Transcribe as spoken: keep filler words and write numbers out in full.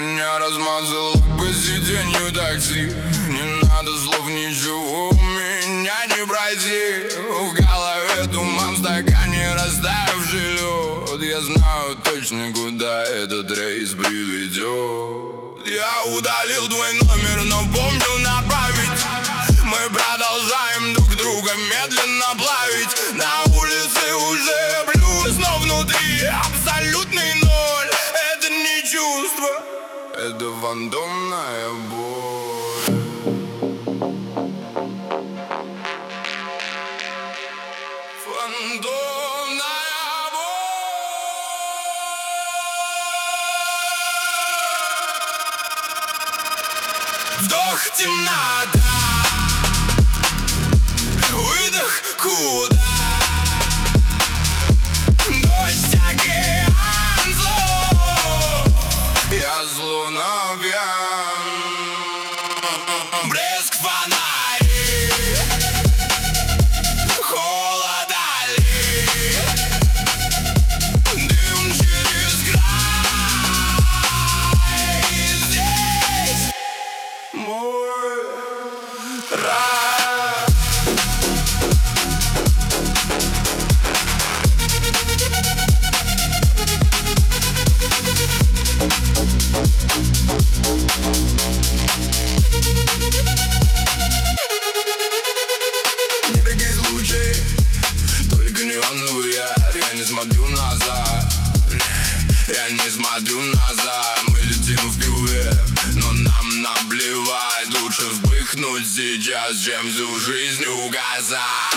меня размазало по сиденью такси. Не надо слов, ничего меня не проси. В голове туман, в стакане растаявший лед. Я знаю точно, куда этот рейс приведет. Я удалил твой номер, но помню направить. Мы продолжаем друг друга медленно плавить. На улице уже плюс, но внутри абсолютный ноль. Это не чувство, это фантомная боль. Фантомная боль. Вдох, темнота. Выдох, куда? Дождь, океан, зло. Я словно пьян. Блеск фонарей, холод аллей, дым через край. Здесь мой рай. Я не смотрю назад, я не смотрю назад. Мы летим вперед, но нам наплевать. Лучше вспыхнуть сейчас, чем всю жизнь угасать.